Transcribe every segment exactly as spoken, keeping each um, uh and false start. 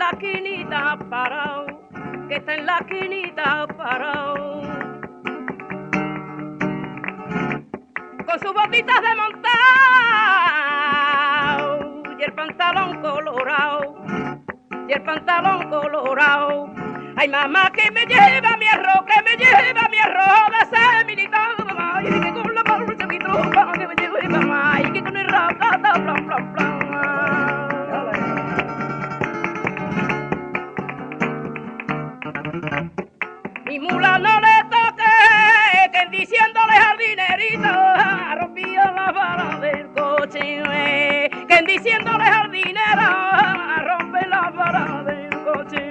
la quinita parado, que está en la quinita parado. Con sus botitas de montao y el pantalón colorado, y el pantalón colorado. Ay, mamá, que me lleva mi arroz, que me lleva mi arroz de ser militar, mamá, y que con la marcha mi tropa, que me lleve mamá, y que con el ratata, plan, plan, plan. Mi mula no le toque, que diciéndole jardinerito, rompía la vara del coche, que diciéndole jardinera, rompe la vara del coche.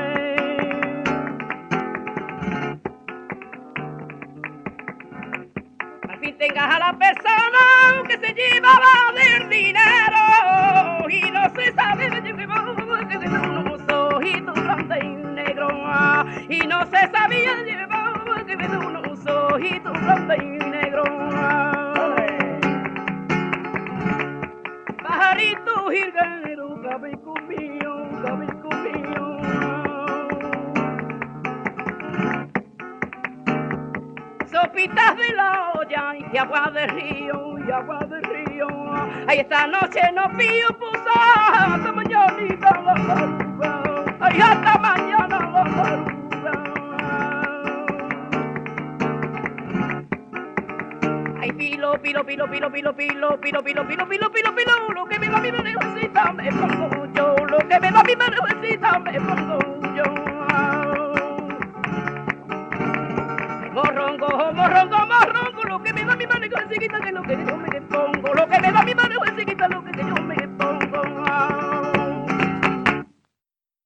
Al fin tengas a la persona que se llevaba del dinero y no se sabe que tiene unos ojitos grandes y negros, y no se sabía llevar que me da unos ojitos grandes y negros. Pajarito jilguero, cabico mío, cabico mío. Sopitas de la olla y agua de río, y agua de río. Ay, esta noche no pío puso hasta mañanita la madruga. Ay, hasta mañana la madruga. Ay, pilo, pilo, pilo, pilo, pilo, pilo, pilo, pilo, pilo, pilo, pilo, pilo, lo que me va mi manejecita me pongo yo, lo que me va mi manejecita me pongo yo. Morrongo, morrongo, morrongo, lo que me va mi manejecita que lo que me